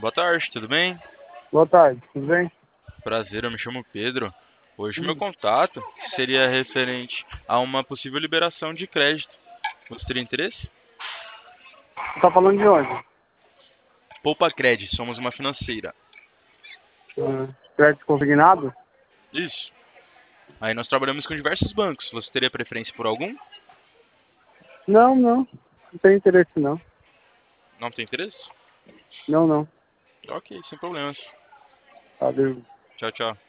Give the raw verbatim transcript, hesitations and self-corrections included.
Boa tarde, tudo bem? Boa tarde, tudo bem? Prazer, eu me chamo Pedro. Hoje meu Hum, contato seria referente a uma possível liberação de crédito. Você teria interesse? Você tá falando de onde? Poupa Cred, somos uma financeira. Ah, crédito consignado? Isso. Aí nós trabalhamos com diversos bancos. Você teria preferência por algum? Não, não. Não tem interesse, não. Não tem interesse? Não, não. Ok, sem problemas. Valeu. Tchau, tchau.